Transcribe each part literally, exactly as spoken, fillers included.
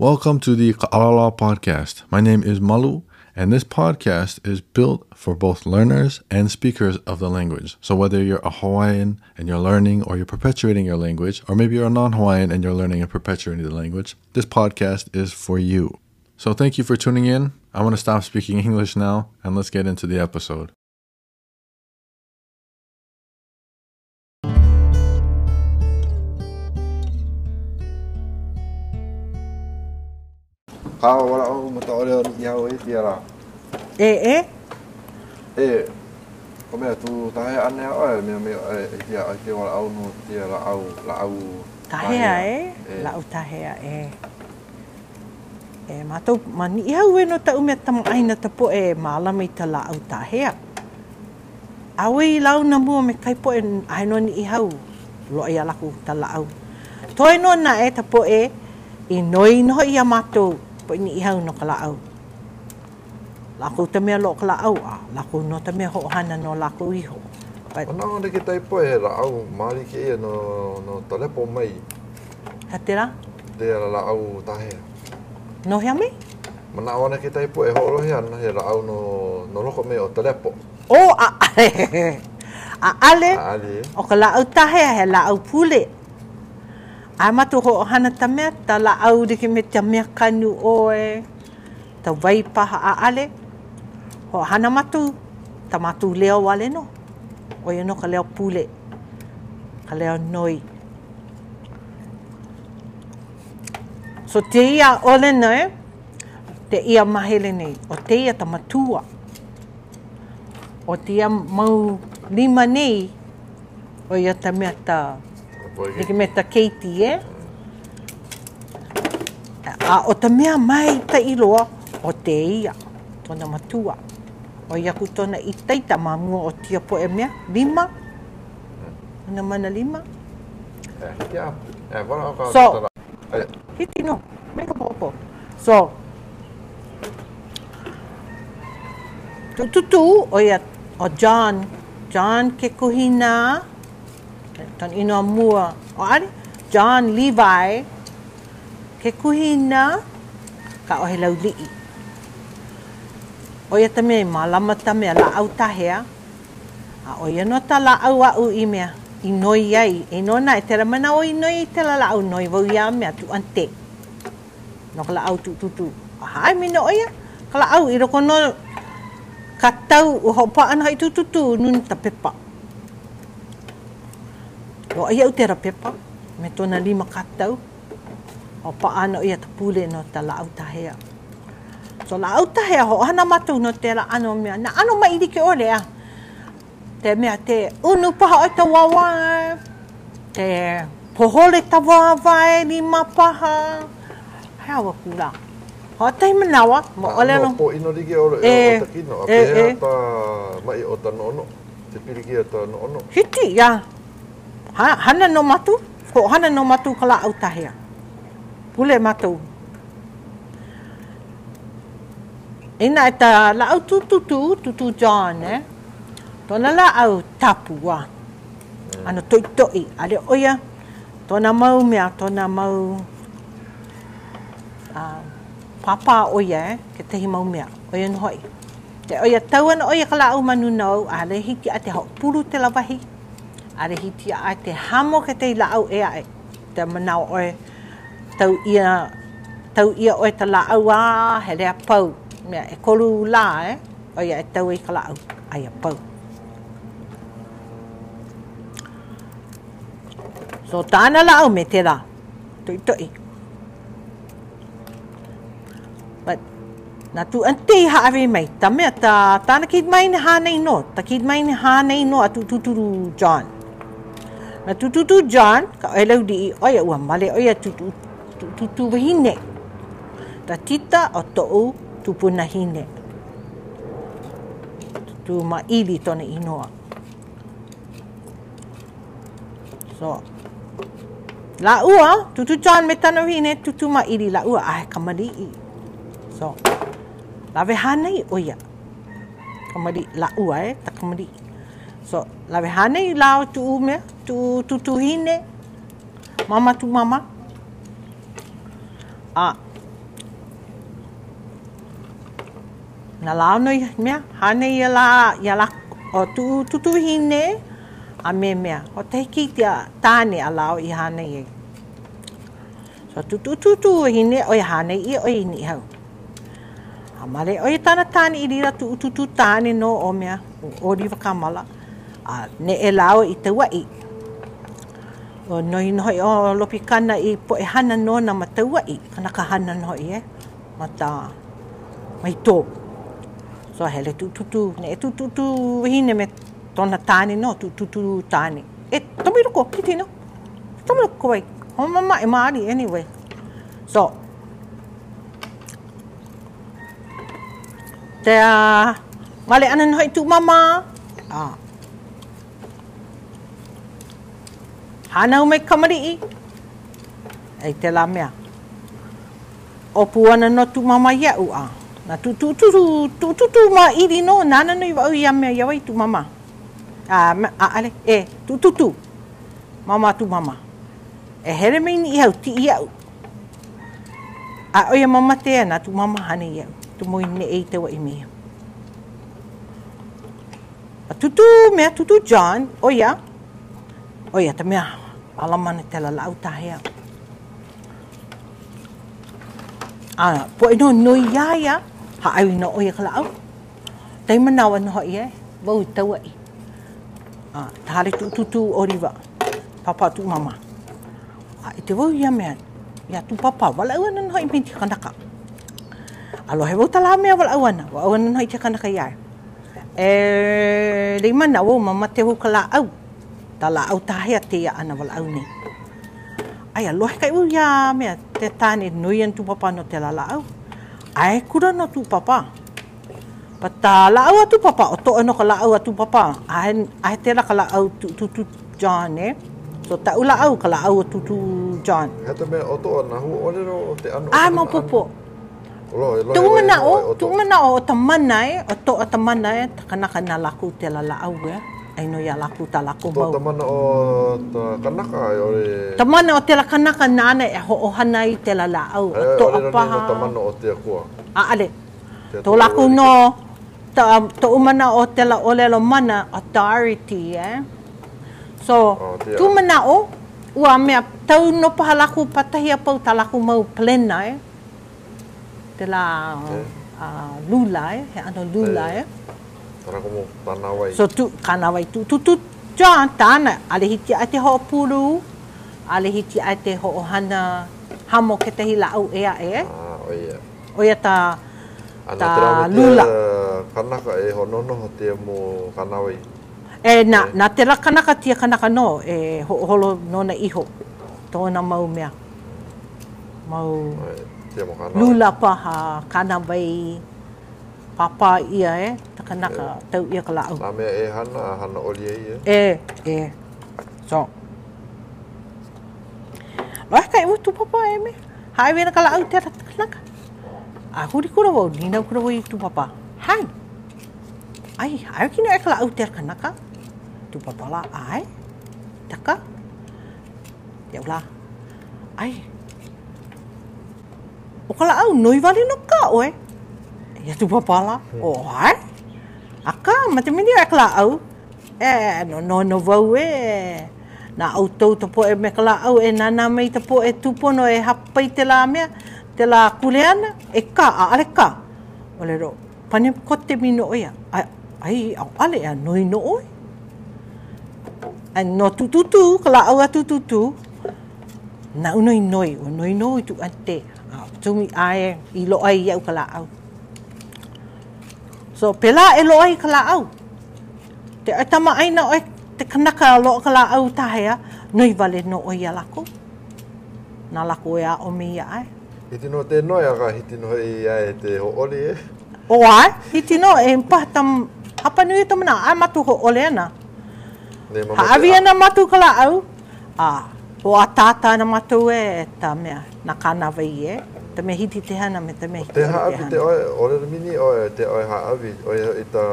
Welcome to the Ka'alala podcast. My name is Malu, and this podcast is built for both learners and speakers of the language. So whether you're a Hawaiian and you're learning, or you're perpetuating your language, or maybe you're a non-Hawaiian and you're learning and perpetuating the language, this podcast is for you. So thank you for tuning in. I want to stop speaking English now, and let's get into the episode. Kau wala o mata ole o ni hau e tiara. E e? E. Ko mea tu tahe ane o me me e tia ai te wala o no tia la au la au. Tahea e? La au tahea e. E matou mani i hau e no ta umea tama aina ta po e maalama i ta la au tahea. Awe i lau na mua me kai po e aino ni i hau. Lo ia laku ta la au. Toi no na e ta po e i noi no ia matou. Po ni i hau no ka la au. Lako te mea lo ka la au a. Lako no te mea ho'ohana no lako iho. Ona ona ke tai po e la au mali ke ia no no talepo mai. Hatera? Te la la au tahea. No hea me? Mana ona ke tai po e ho'orohi ana he la au no no loko me o talepo. O a ale. A ale. A ale. O ka la au tahea he la au pule. Ai matu ho'ohana ta mea, ta la au dike me te mea kanu oe, ta waipaha a ale. Ho'ohana matu, ta matu leo wale no. Oia no ka leo pule, ka leo noi. So te ia ole nei, te ia mahele nei, o te ia ta matua. O te ia mau lima nei, oia ta mea ta Niki me ta keiti e. A o ta mea mai ta iloa o te ia. Tona matua. O iaku tona i teita mamua o tia po e mea. Lima. Ona mana lima. Eh, kia. Eh, wala o ka. So. Hiti no. Meka popo. So. Tututu o ia o John. John ke kuhina. Tan ino mua o ari John Levi ke kuhina ka o he lau li'i. O ia ta mea malama ta mea la au tahea. A o ia no ta la au au i mea i noi ai. E no na e tera mana o i noi i te la la au noi vau ia mea tu ante. No ka la au tu tu tu. A hai mina o ia. Ka la au i roko no katau u hopa ana hai tu tu tu nun ta pepa. O ia u tera pepa, me tona lima katau. O paana o ia ta pule no ta la au tahea. So la au tahea ho hana matou no te la ano mea. Na ano mairi ke ole a. Te mea te unu paha o ta wawa. Te pohole ta wawa lima paha. Hea wa kula. Ho tai manawa. Mo ole no. Po ino rige o e o ta kino. A pehea ta mai o ta noono. Te piriki o ta noono. Hiti, ya. Ha, hana no matu, ko hana no matu ka la au tahea. Pule matu. Ina e ta la au tututu, tutu John, eh? Tona la au tapua. Mm. Ano toi toi, ale oia. Tona mau mea, tona mau uh, papa oia, eh? Ke tehi mau mea, oia no hoi. Te oia tauana oia ka la au manu nau, ale hiki a te hau puru te lawahi. Are hiti a te hamo ke te la au ea e. Te manao oe tau ia, tau ia oe ta la au a he rea pau. Mea e kolu la e, oia e tau e ka la au ai a pau. So tāna la au me te la. Toi toi. But na tu ante haare mai. Ta mea ta tāna kid mai ni hānei no. Ta kid mai ni hānei no a tu tuturu John. Na tututu John, ka oe lau di oia ua male oia tutu tutu wahine. Ta tita o to'u tupuna hine. Tutu maili tona inoa. So, la ua, tutu John me tana hine, tutu maili la ua, ai kamali'i. So, la vehanei oia. Kamali la ua eh, ta kamali'i. So, lawe hane lao tu ume, tu tu tu hine, mama tu mama. Ah, Na lao noi mea, hane ia la, ia la, o tu tutu hine, a me mea. O te hiki tia tāne a lao i hane i. So tutu tutu hine, o i hane i, o i ni hau. A mare, o i tāna tāne i rira tu tutu tāne no o mea, o riwa kamala. A ne e lao i te wai. O noi noi o lopi kana i po e hana no na ma te wai. Kanaka hana no i e. Ma tā, mai tō. So hele tu tu tu ne tu tu tu hine me tona tāne no tu tu tu tāne. E tomi roko kiti no. Tomi roko wai. O mama e maari anyway. So te a male ana no tu mama. Ah. Hana me kamari i. Ai te la mea. O puana no tu mama ia u a. Na tu tu tu tu tu tu tu ma iri no nana no i ia mea ia wai tu mama. Ah a ale e tu tu tu. Mama tu mama. E here me ni hau ti ia u. A oia mama te ana tu mama hane ia. Tu mo ne e te wai mea. A tu tu mea tu tu John oia. Oia te mea alamana te la lau tahea. Ah, po ino no ia ia. Ha ai no oia kala au. Te manawa no hoi e. Wau taua i. Ah, tahare tu tu tu oriwa. Papa tu mama. Ah, i te wau ia mea. Ia tu papa. Wala au ana no hoi mei te kanaka. Alo he wau tala mea wala au ana. Wala au ana no hoi te kanaka iai. E, rei mana wau mama te hu kala au. Tala au tahea te ia ana wala au nei. Ai alo he kai wau ia mea. Te tāne nui an tu papa no te lala au. Ai kura no tu papa. Pa tā la au atu papa. O to ano ka la au atu papa. Ai, ai te la ka la au tu tu tu John eh. So ta ula au ka la au tu tu John. Hata mea o to ana hu ole ro o te ano. Ai mau popo. Tu mana o, tu mana o ta mana e. O to o ta mana e. Ta kanaka na laku te lala au e. Ai no ia laku ta laku mau. To ta mana o ta kanaka e ore. Ta mana o te la kanaka nana e ho ohana i te lala au. O to apaha. Ta mana o te akua. A ale. To laku no. Ta to umana o te la olelo mana authority eh. So tu mana o. Ua mea tau no paha laku patahia pau ta laku mau plena eh. Te la lula eh. He ano lula eh. Tara como tanawai. So tu kanawai tu tu tu John tana ale hiti ai te ho puru. Ale hiti ai te ho ohana hamo ke te hila au ea e. Ah, oia. Oia ta ta lula. Kanaka e ho nono ho te mo kanawai. E na na te la kanaka tia kanaka no e ho holo nona iho. Tōna mau mea. Mau lula paha kanawai. Papa ia e, ta kanaka e. Tau ia ka lau. Nā mea e hana, hana oli e ia. E, e. So. Loa kai utu papa e me. Hai wena ka lau te ta kanaka. A huri kura wau, nina kura wau i tu papa. Hai. Ai, ai kina e ka lau te kanaka. Tu papa la, ai. Taka. Iau la. Ai. O ka lau, noi wali no ka oe. Ia tu papa la. O ai. Aka, mate mini e kala au. E, no no no vau e. Na au tau tapo e me kala au e nana mei tapo e tupono e hapai te la mea. Te la kuleana. E ka, a ale ka. Ole ro, pane kote mino oia. Ai, ai, au ale a noi no oi. Ai no tututu, kala au a tututu. Na unoi noi, o noi noi tu ante. Tumi ae, i lo ai iau kala au. So, pela e lo ai kala au. Te atama aina o te kanaka lo kala au tahea, noi vale no o ia lako. Nā lako e a o mi ia ai. Hiti no te noi aga, hiti no i ai te ho ole e. O ai, hiti no e mpatam, hapa nui tamana, ai matu ho ole ana. Haawi ana matu kala au. Ah, ho a tāta na matu e, ta mea, na kanawai e. Te me hiti te hana me te me hiti te haawi te oe, ore mini oe, te oe haawi, oe i ta,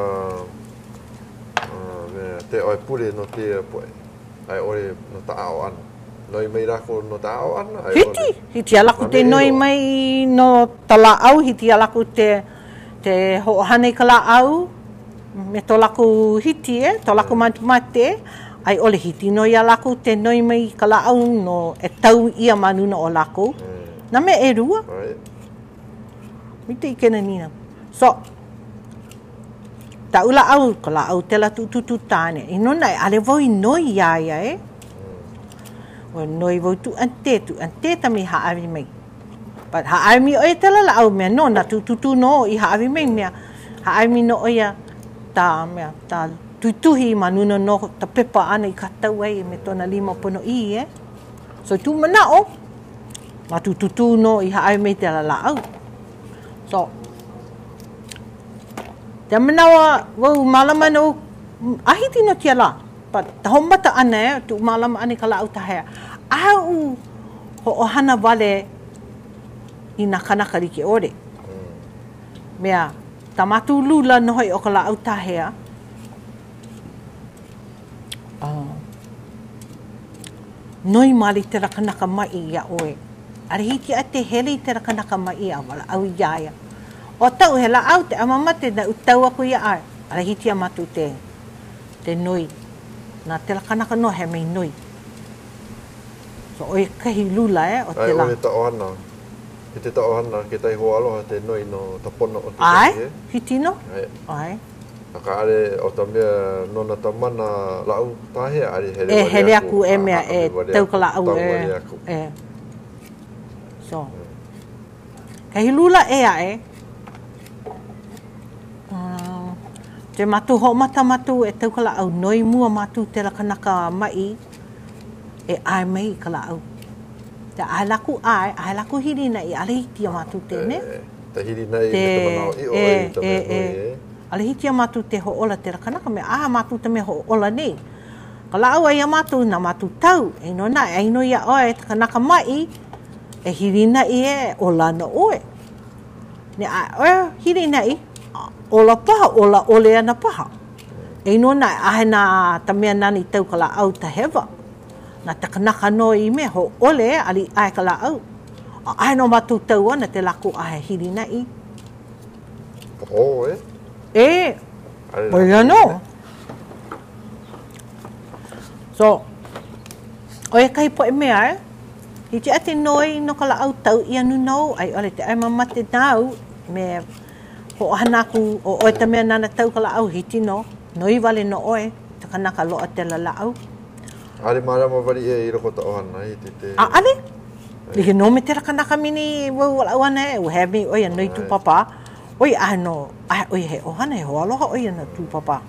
uh, te oe pure no te poe, ai ore no ta ao ana. Noi mai rako no ta ao ana. Hiti, hiti alaku te noi mai no tala au, hiti alaku te, te ho'ohane ka la au, me to laku hiti e, to laku matumate, ai ole hiti no ia laku te noi mai ka la au no e tau ia manuna o laku. Mm. Na me e rua. Right. Mite i kena nina. So, ta ula au, ka la au te la tututu tāne. I nona e ale vau i noi ia ia e. Mm. O noi vau tu ante tu, ante ta mi haawi mai. But haawi o e te la la au mea no, na tututu no i haawi mai mea. Haawi no o ia ta mea, ta tuituhi manuna no ta pepa ana i katau ai me tona lima pono i e. So tu mana o, ma tututu no i haawi mai te la la au. So, te manawa wau malama no ahiti no tia la. But ta homata ana e, tu malama ane ka la au tahea. Au ho ohana vale i na kanaka like ore. Mea, ta matu lula nohoi o ka la au tahea. Uh, noi mali te rakanaka mai ia oe. Are hiki a te hele i te rakanaka mai ia wala au iaia. O tau he la au te amamate na utau aku ia ai. Are hiki a matu te, te noi. Nā te rakanaka no he mei noi. So oe kahi lula e o te ai, la. Ai, oe ta ohana. Ki te ta ohana ke tai hoa aloha te noi no ta pono o te ai, kahi e. hiti no? Ai. Ai. Aka are o ta mea nona ta mana lau tahe are hele E wale hele aku. aku e mea a- e a- wale tau aku, ka la au tau e. wale aku. E. So. Kahi lula e a e. Um, te matu ho mata matu e tau ka la au noi mua matu te rakanaka mai e ai mai ka la au. Te ai laku ai, ai laku hiri na i ale hiti a matu tene. E, ta hiri nei Te- me te manao i o e, ai ta e, mea e. noi e. Ale hiti a matu te ho ola te rakanaka me aha matu te me ho ola nei. Ka la au ai a matu na matu tau. E no na, e ino ia oe te kanaka mai e hiri na i e ola na oe. Ne a oe hiri na i ola paha, ola ole ana paha. E no na, ahe na ta mea nani tau ka la au ta hewa. Na te kanaka no i me ho ole ali ai ka la au. A ahe no matu tau ana te laku ahe hiri na i. Oh, e. E, Are Well, na- you know. So, o e kai po e mea e, i te ate noi no ka la au tau i anu nau, ai ole te ai mamate nau, me ho ohana aku o oe ta mea nana tau ka la au hiti no, noi wale no oe, te kanaka loa te la la au. Are marama wari e i roko ta ohana i te te... A ale, like no me te rakanaka mini wau wala au ana e, o he mi oe noi tu papa, oi ahe no, ahe oi he ohana he ho aloha oi ana tu papa.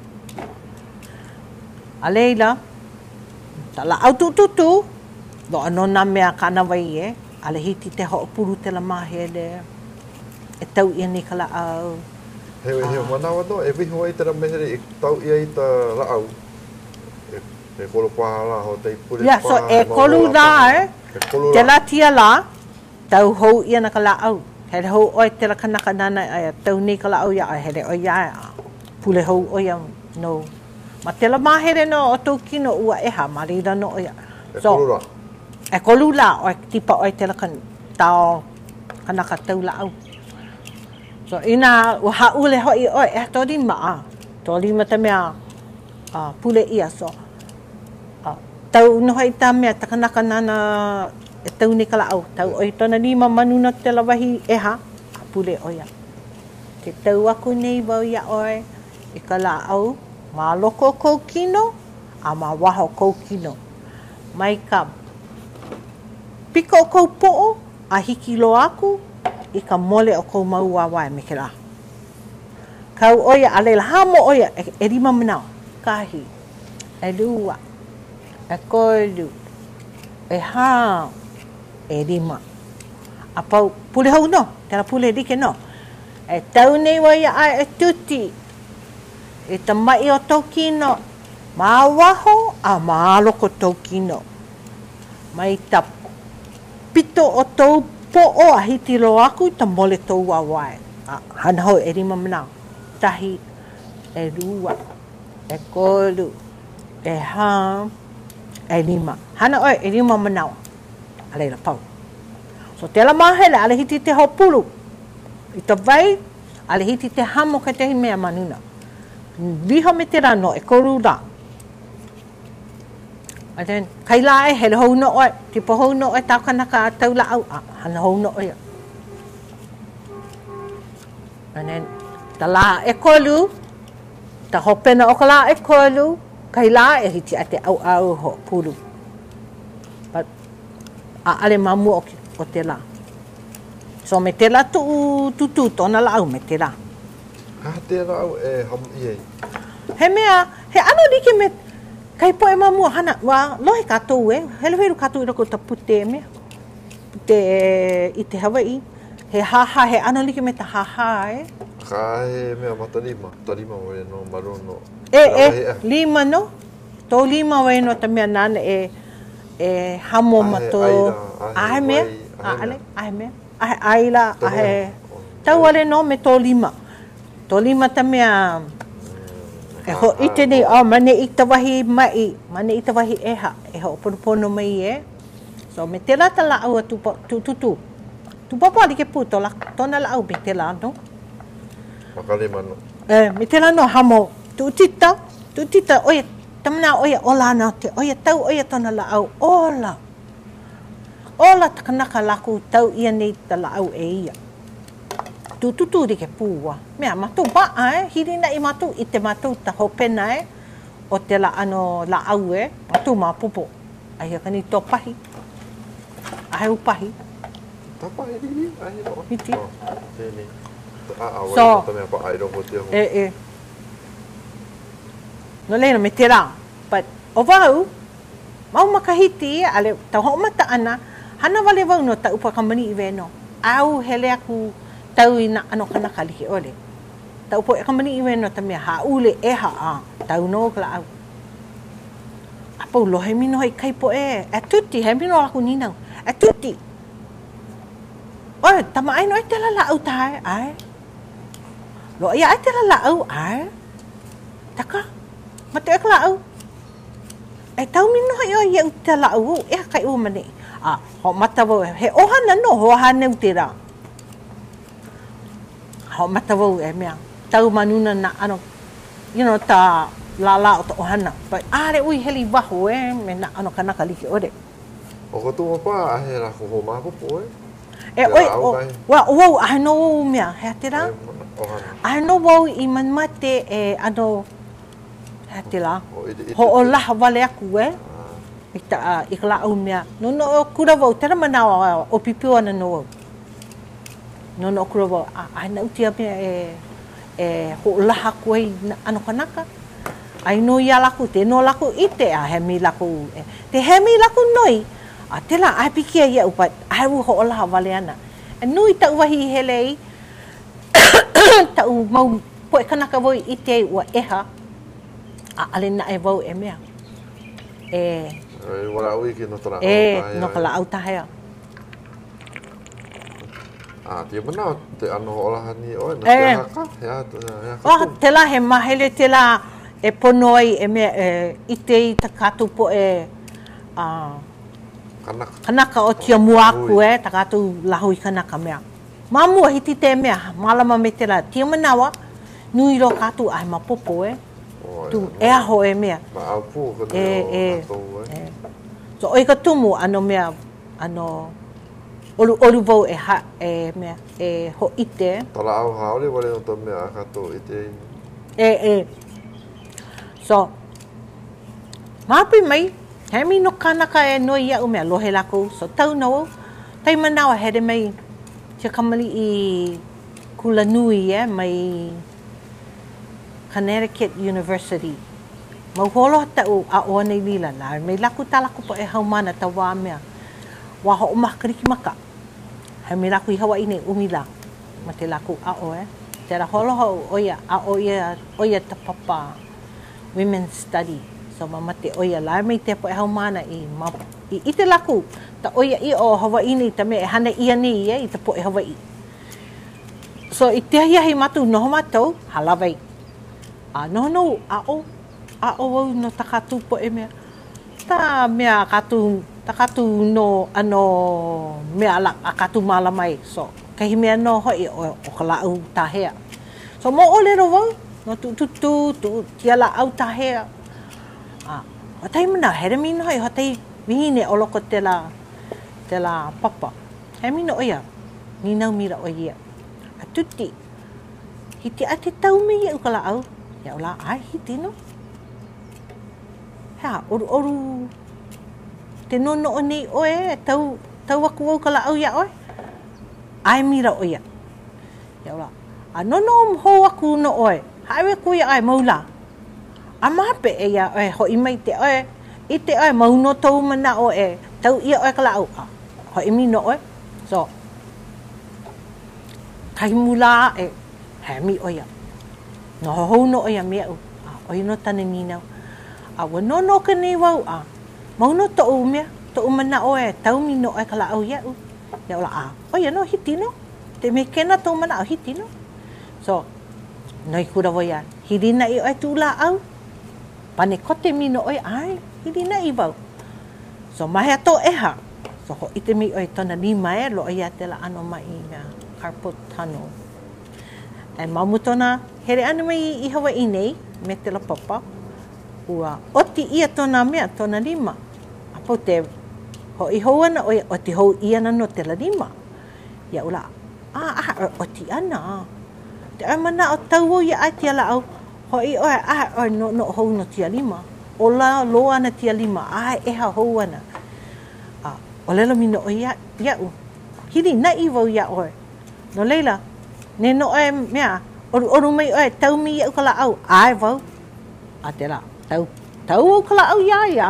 A leila, ta la au tu tu tu, do anona mea kana wai e, ale hiti te ho'opuru te la mahe le, e tau ia ni ka la au. He he manawa no, e viho ai te ramehere i tau ia i ta raau. E, e kolo paha la ho te pure Ia, so paha, e ma kolu rola la paha. e, E kolu te la. la tia la, tau hou ia na ka la au. He hou oi te la kanaka nana e, tau ni ka la au ia, he re oi ia, pule hou oi ia, no. Ma te la mahere no o tau kino ua eha, marira no oi ia. E kolu la. E kolu la, o e tipa oi te la kan, tau kanaka tau la au. So ina ua haule hoi oi, e tori maa, tori ma te mea uh, pule ia so. Uh, tau no hoi ta mea, ta kanaka nana e tau ni kala au, tau oi tona lima manuna te la wahi eha, a pule oia. Te tau aku nei wau ia oi, e kala au, ma loko kou kino, a ma waho kou kino. Mai ka piko o kou po'o, a hiki lo aku, i ka mole o kou maua wae me ke la. Kau oia, a leila hamo oia, e, e rima manao, kahi, e lua, e koelu, e hao, e rima. A pau, pule hau no, tera pule rike no. E tau nei wai ai e tuti, e ta mai o tau kino, ma waho a ma loko tau kino. Mai ta pito o tau po'o a hiti lo aku ta mole tau wawai. Hana hau e rima manao. Tahi, e rua, e kolu, e ham, e rima. Hana oi e rima manao. A leila pau. So te la mahele ale hiti te hopulu. I ta vai, Ale hiti te hamo ka te mea manuna. Liha me te rano e koru rā. And then, kai la e, he hou no oi, te po hou no oi, tau kanaka a tau la au, hana hou no oi. And then, ta la e kolu, ta hopena o ka la e kolu, kai la e hiti a te au au ho pulu. But, a ale mamu o, o te la. So me te la tu tu tu tona la au me te la. Ha te la au e ham i. He mea, he ano like me kai po e mamu hana wa lohe katou e, hele veru katou i roko ta pute mea. Pute i te Hawaii. He haha, he ano like me ta haha e. Ka he mea matarima, tarima wai no marono. E e, lima no. Tō lima wai no ta mea nana e e hamo mato. Ahe mea, ahe ahe mea. Ahe aila, ahe tau ale no me tō lima. Tō lima ta mea e ho ite nei, oh, mane i ta wahi mai, mane i ta wahi eha, e ho ponopono mai e. So me te la ta la au tu tu tu tu. Tu papa li ke puto la, tona la au me te la no. Makale mano. Eh, me te la no hamo, tu tita, tu tita, oia, tamana oia ola na te, oia tau oia tona la au, ola. Ola ta kanaka laku tau ia nei ta la au e ia. Tu tutu ri ke pua. Mea matu ba ai, hiri na i matu i te matu ta hopena e o te la ano la au e, matu ma popo. Ai ka ni to pahi. Ai u pahi. Ta pahi ni, ai no. Hiti. Tēnei. A a wai So, ta mea pa ai roko te ho. E e. No leina me te rā. But o wau, mau makahiti ale tau ho mata ana, hana wale wau no ta upa kamani i veno. Au hele aku tau ina ano kanaka like ole. Tau po e kamani iwe no ta mea haule e ha a. Tau no kala au. Apo lo he mino hei kai po e. E tuti, he mino laku ninau. E tuti. Oe, tama ai no e te la la au tae, ai. Lo ia e te la la au, ai. Taka, mate e kala au. E tau mino hei o ia u te la au, e kai u mani. Ah, ho mata wo, he ohana no, ho ohana u te rā. Ho mata wau e mea. Tau manuna na ano, you know, ta la la o ta ohana. But are ui heli waho e, me na ano kanaka like ore. O ko tu pa a he la ko ma ko po e. E oi, o, wa o wau, ahe no wau mea, hea te rā? Ahe no wau i manmate e ano, hea te rā? Ho o laha wale aku e. I ta, i ka la au mea. No no o kura wau, tera manawa o pipiu ana no wau. No no kura wau, ai na utia mea e, e ho laha koe na ano kanaka. Ai no ia laku, te no laku i te a he mi laku. E, te he mi laku noi, a te la ai pikia ia upat, ai u ho laha wale ana. E nui tau wahi helei, tau mau poe kanaka wau i te ua eha, a ale na e wau e mea. E, e wala ui ki no tara. E, no kala au tahea. Ah, te mana te ano ola hani o na e, te haka, ya ya. Oh, te la he mahele te la e pono ai e me e ite i ta katu po e a uh, kanaka. Kanaka o tia muaku e ta katu lahu i kanaka mea. Mamu hiti te mea, malama me te la tia manawa, nui ro katu ai mapopo e. Tu e aho e mea. Ma au pu ka e, e, e. So oi ka tumu ano mea, ano Olu olu vau e ha e mea e ho ite. Tala au haole wale o ta mea kato ite. E e. So mapi mai, he mi no kanaka e no ia u mea lohe lako. So tau no, tai manawa here mai te kamali i Kulanui e mai Connecticut University. Mau holo tau a oa nei lila la. Mai laku talako po e haumana ta wā mea. Wa ho makariki maka. He me laku i Hawaii nei umila. Ma te laku a o e. Te ra holo ho oia a oia oia ta papa women's study. So ma mate oia la me te po e haumana i ma i, i te laku ta oia i o Hawaii nei ta me e hana ia nei e i te po e Hawaii. So i te hia hei matu noho matou halawai. A no no a o a o no takatu po e mea. Ta mea katu takatu no ano mea la akatu malamai so kahi mea no hoi o o kala u tahea So mo ole ro wau. No tu tu tu tu tia la au tahea. Ah, o tai mana here mino hai hotai vihine o loko te la te la papa. He mino oia. Ni nau mira o ia. A tuti. Hiti a te tau me ia ukala au. Ia ola ai hiti no. Ha, oru oru te nono o nei oe tau tau aku au kala au ia oe. Ai mira o ia. Ia ola. A nono ho aku no oe. Hawe ku ia ai maula. A mape e ia oe ho i mai te oe. I te oe mauno tau mana oe. Tau ia oe kala au. Ho i mi no oe. So. Kai mula e. He mi o ia. No ho no o ia mea u. O ino tane ni nau. A wa no no ka nei wau a. Mauno to u mea. To u mana oe. Tau mi no oe kala au ia u. Ia ola a. O ia no hiti no. Te me kena to mana au hiti no. So. Noi kura wai a. Hirina i oe tu la au. Pane kote mi no oe ai. Hirina i wau. So mahe ato eha. So ho ite mi oe tona lima e. Lo ia te la ano mai i mea. Carpal tunnel. E mamu tona here anu mai i Hawaii nei. Me te la papa. Ua oti ia tona mea tona lima. Apo te ho i hou ana oe oti hou ia na no te la lima. Ia ula. Ah, ah, oti ana. Te ai mana o tau ia ai tia la au. Ho i oe ah, oe no, no hou no tia lima. O la loa na tia lima. Ah, eha hou ana. Ah, o lela mino o ia, ia u. Hiri na i wau ia oe. No leila. Ne no oe mea. Oru, oru mai oe tau mi ia ukala au. Ai wau. A te la. Tau, tau au kala au ia ia.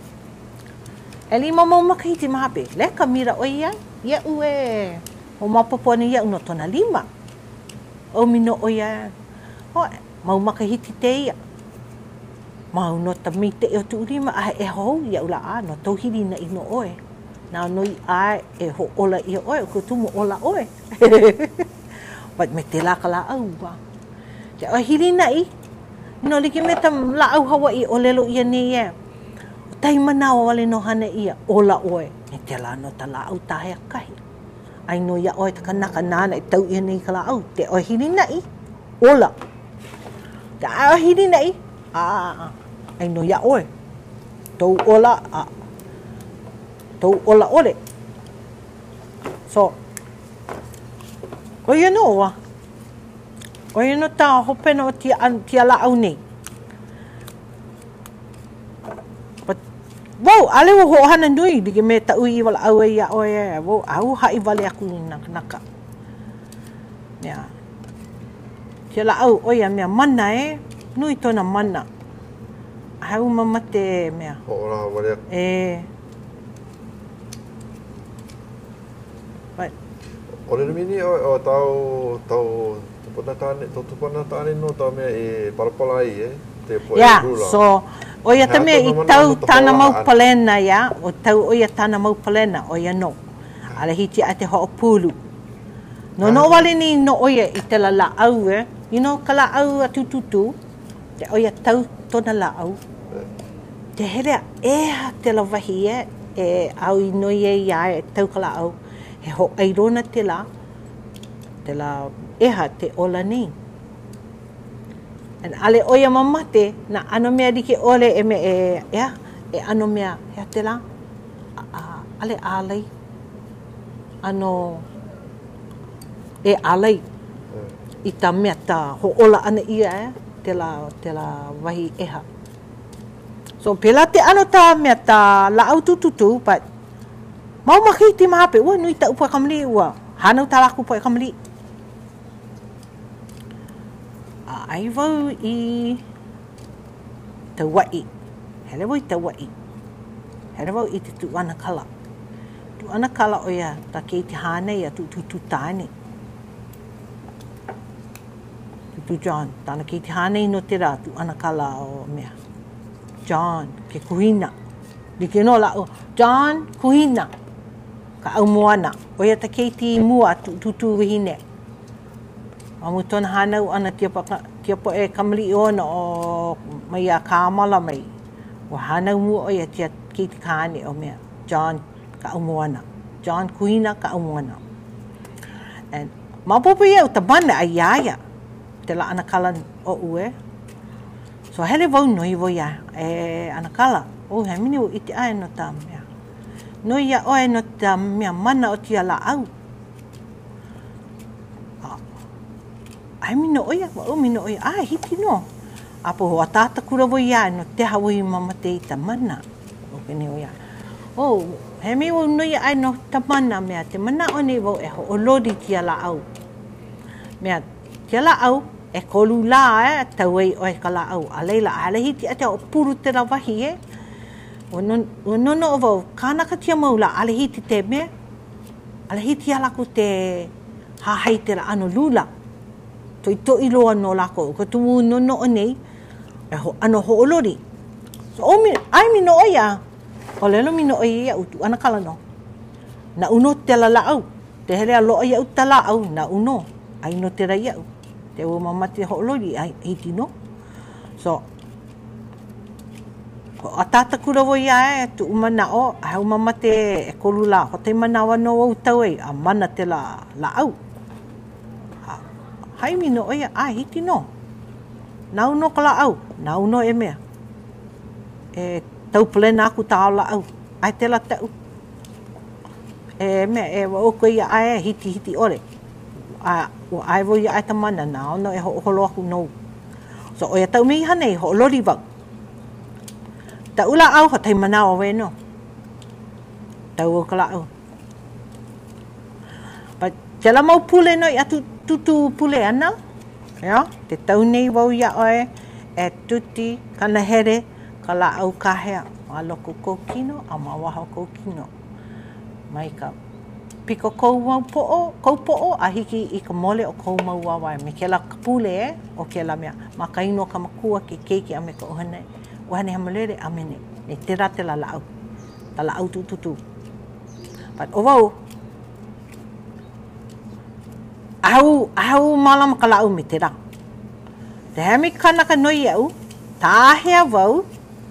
E li mamau makahiti mahape. Leka mira o ia. Ia u e. O mapapo ni ia uno tona lima. O mino o ia. O mau makahiti te ia. Mau no tamite e o tu lima. A e hou ia ula a. No tau hiri na ino oe. Nā noi a e ho ola ia oe. O kutumu ola oe. But me te la kala au wa. Te o hiri na i. No like me tam la au Hawaii o lelo ia nei e. O tai mana o wale no hana ia o la oe. E te la no ta la au tahe a kahi. Ai no ia oe ta kanaka nana i tau ia nei ka la au. Te o hiri na i. Ola. Te o hiri na i. Ah, ai no ia oe. Tau ola. Ah. Tau ola ole. So. Ko ia no wa. O ia no tā hopena o tia, tia la au nei. But, wow, ale wo ho hana nui, dike me ta ui wala au e ia o e, wow, au hai wale aku ni naka. Mea, tia la au o ia mea mana e, nui tona mana. Hau mamate mea. Ho ora wale aku. E. But, o le mini o, o tau, tau, tupana tane, tau tupana tane no tau mea e palapala i e, te poe yeah, rula. So, o ia tame i tau tana mau palena ia, o tau o ia tana mau palena, o ia no. Ale hiti a te ho'opulu. No no wale ni no o ia i te la la au e, you know, ka la au a tututu, te o ia tau tona la au. Te herea eha te la wahi e, e au i noi e ia e tau ka la au. He ho airona te la, te la eha te ola nei. And ale oia mamate, na ano mea dike ole e me e, ea, e ano mea, hea te la, a, a, ale alai, ano, e alai, i ta mea ta ho ola ana ia e, te la, te la wahi eha. So pela te ano ta mea ta la au tututu, but, mau makiti mahape, ua nui ta upa kamali, ua, hanau ta laku upa kamali. Ai wau i te wai. Hele wau i te wai. Hele wau i te tuana kala. Tuana kala o ia ta kei te hane ia tu tu tu tāne. Tu tu John. Tāna kei te hane no te rā tuana kala o mea. John, ke kuhina. Dike no la o John, kuhina. Ka au moana. O ia ta kei te mua tu tu tu wihine. Amu tona hanau ana tia pa tia po e kamali ona o mai a kamala mai. O hanau mu o ia tia ki te kane o mea. John ka umuana. John kuina ka umuana. And mapopo ia o ta mana a iaia. te la anakala o ue. So hele vau noi vo ia e anakala. O he mini o iti ai no tā mea. Noi ia oe no tā mea mana o tia la au. Ai mino oia, o mino oia, ai hiti no. Apo ho atata kura vo ia no te hawi mama te i ta mana. O kene oia. O, he mi o noi ai no ta mana mea te mana o ne vo e ho o lodi tia la au. Mea, tia la au, e kolu la e, tau ei oe ka la au. A leila, a le hiti ate o puru te la wahi e. O nono o vau, kānaka tia maula, a le hiti te mea. A le hiti alaku te hahai te la ano lula. Toi to i loa no lako, ka tu nono o nei, e ho ano ho olori. So, o mi, ai mi no oia, o lelo mi no oia ia utu, anakala no. Na uno te la la au, te hele a loa ia uta la au, na uno, ai no te ra ia u. Te ua mamate ho olori, ai hiti no. So, a tata kura wo ia e, tu umana o, a hau mamate e kolu la, ho te manawa no au tau ei, a mana te la, la au. Hai mi no oia, ai hiti no. Nau no ka la au, nau no e mea. E tau plena aku tau la au, ai te la tau. E mea, e wa oko ia ai hiti hiti ore. A, o ai wo ia ai ta mana, nau no e ho holo aku no. So oia tau mi hanei, ho lori wau. Tau la au, ha tei manawa we no. Tau o ka la au. But, te la mau pule no i atu tutu pule ana, ya, te tau nei wau ia oe, e tuti, kana here, ka la au kahea, ma loko kou kino, a ma waha kou kino. Mai ka piko kou mau po'o, kou po'o, a hiki i ka mole o kou mau wawai, me ke la pule e, o ke la mea, ma ka ino ka makua ke keiki a me ka ohane, ohane hamalere a mene, ne te rate la la au, ta la au tututu. But o wau, Au, au malama ka lau me te rā. Te hemi kanaka noi au, tāhea wau,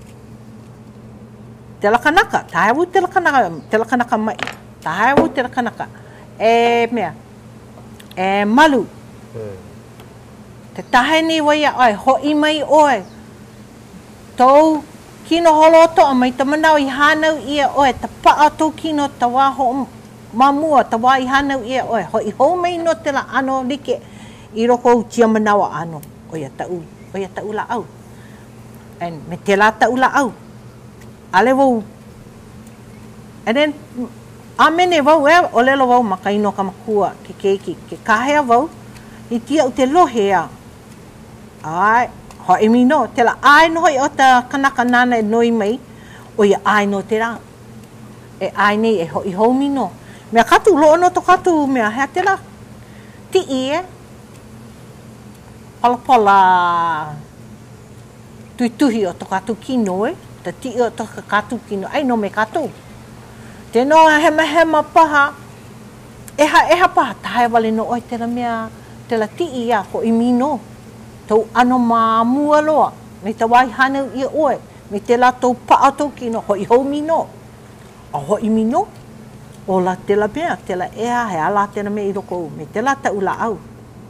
te la kanaka, tāhea wau te la kanaka, te la kanaka mai, tāhea wau te la kanaka. E mea, e malu. Te tahe ni wai a oi, ho i mai oi. Tau kino holoto a mai tamanau i hanau ia oi, ta paa tau kino ta waho mamua, ta wai hanau ia oe, ho i hou mai no te la ano like, i roko u tia manawa ano, oia tau, oia tau la au. And me te la tau la au. Ale wau. And then, a mene wau e, o lelo wau makaino ka makua, ke keiki, ke kahea wau, i tia u te lohea. Ai, ho i mino, te la ai no hoi o ta kanaka nana e noi mai, oia ai no te rā. E ai nei e ho i hou mino. Mea katu loo no to katu mea hea te la. Ti i e. Pala pala. Tui tuhi o to katu kino e. Ta ti i o to katu kino. Ai no me katu. Te no hema hema paha. Eha eha paha. Tahe wale no oi te la mea. Te la ti i a ho i mino. Tau ano mamua loa. Me ta wai hanau i oe. Me te la tau paa tau kino. Ho i hou mino. A ho i mino. O la te la mea, te la ea, he ala tena mea i roko u, me te la tau la au.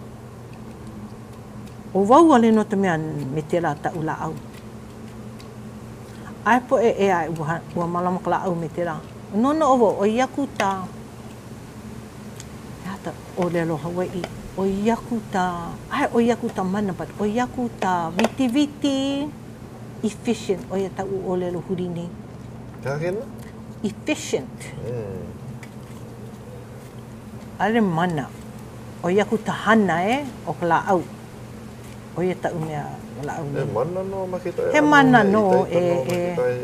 O wau ale no te mea, me te la tau la au. Ai po e ea e ua, ua malama ka la au me te la. No no ovo, o iaku ta, hata, o lelo Hawaii, o iaku ta, ai o iaku ta mana, but o iaku ta viti viti, efficient, o ia tau o lelo huri nei. Ka kena? Efficient. Hmm. Ale mana. O ia ku tahana e, o ka la au. O ia ta umea la au. He mana no makita e He mana no e... e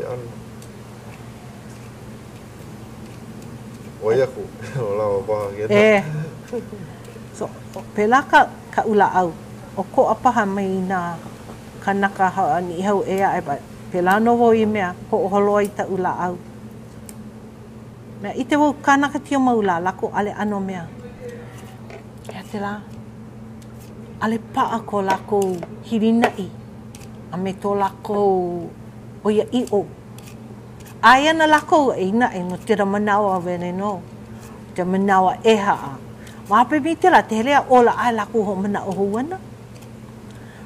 o ia ku, o lawa paha kena. E. So, pela ka, ka ula au. O ko apaha mai na kanaka hau ani hau ea e ba. Pela no wo i mea, ko o holo i ta ula au. Mea, i te wau kanaka tia maula, lako ale ano mea. Ea te la, ale paa ko lako hirinai, a me tō lako o ia i o. Ai ana lako e ina e no tira manawa vene no, te manawa eha a. Mape mi te la, te helea ola ai lako ho mana o huana.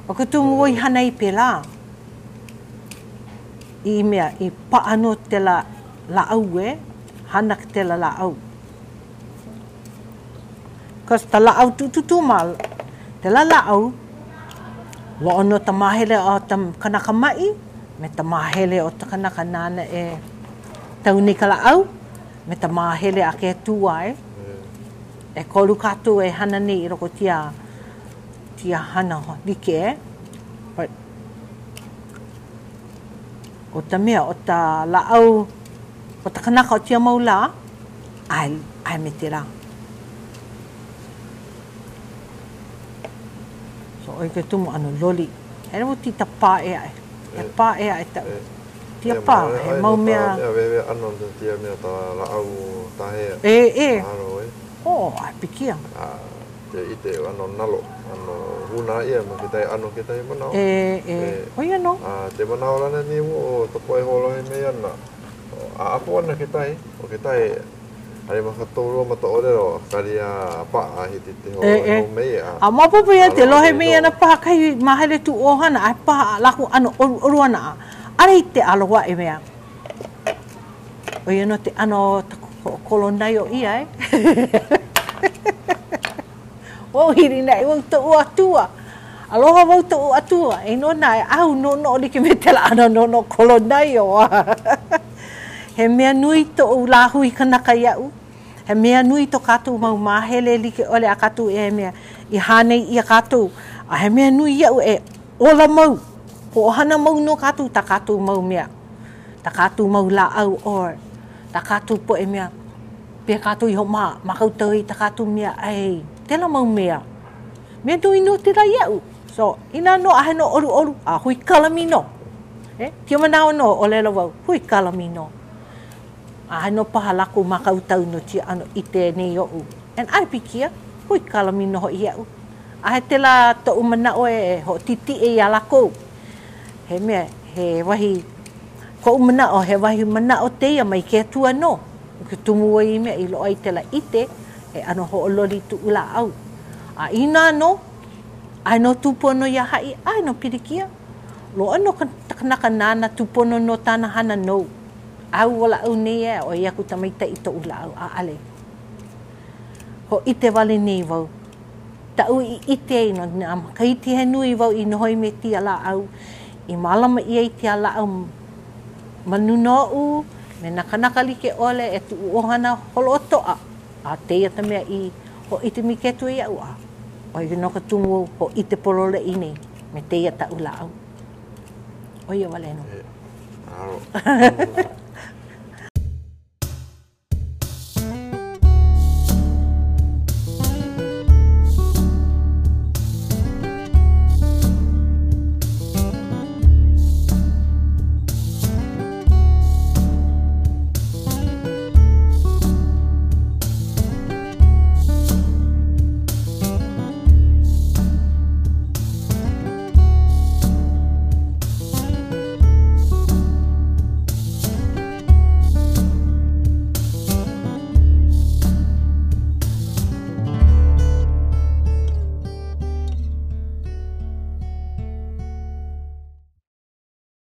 O ka tumu i hana i pela. I mea, i paano te la la au e, hana te la la au. Kas ta la au tututu mal, te la la au, lo ono ta mahele o ta kanaka mai, me ta mahele o ta kanaka nana e tauni ka la au, me ta mahele a ke tuai, e kolu katu e hana ni i roko tia, tia hana ho, like e. But, o ta mea, o ta la au, o ta kanaka o tia maula, ai, ai me te rā. So, oi ke tumu anu loli. E rau ti ta pā e ai. E pā e ai tau. Tia pā, he mau mea... Mea wewe anu te tia mea ta la au ta hea. E, e. Aro e. O, ai pikia. Te ite anu nalo. Anu huna ia ma kitai anu kitai manao. E, e. Oi ano. Te manao lana ni mu o topo e holo he mea ana. A apo ana kitai. O kitai... Ari maka tōrua ma tō orero, kari a pā a hiti te ho no mea. A mapopo ia te lohe mea na pā kai mahere tu ohana, ai pā laku ano oru ana a. Ara i te aloha e mea. O ia no te ano kolonai o ia e. O hiri nei, wau tō ua atua. Aloha wau tō ua atua. E no nai, au no no li ke me te la ano no no kolonai o. He mea nui tō lahu i kanaka iau. He mea nui tō kātou mau mahele like ole a kātou e mea i hānei i a kātou. A he mea nui iau e ola mau. Ho ohana mau no kātou ta kātou mau mea. Ta kātou mau la au or. Ta kātou po e mea. Pia kātou i ho maa. Makautou i ta kātou mea. Ai, tela mau mea. Mea nui no te rai iau. So, ina no ahe no oru oru. A hui kalami no. Eh? Tia manao no o lelo wau. Hui kalami no. A no paha laku makautau no tia ano i te nei o'u. And ai pikia, hui kalami no ho i au. A he te la to umana o e ho titi e ia lako. He mea, he wahi, ko umana o he wahi mana o te ia mai ke tua no. Ke tumu i mea i lo ai te la ite, e ano ho o lori tu ula au. A ina no, ai no tupono ia hai, ai no pirikia. Lo ano takanaka nana tupono no tana hana no. Au wala au nei e, o iaku tamaita i tō ula au, a ale. Ho ite wale nei wau. Tau i ite i no, ka iti he nui wau i nohoi me tia la au. I malama ia i tia la au manuna u, me nakanaka like ole e tu ohana holo o toa. A teia tamea i, ho ite mi ketu i au a. O i no ka tumu ho ite polole i nei, me teia ta ula au. O ia wale no. Aro.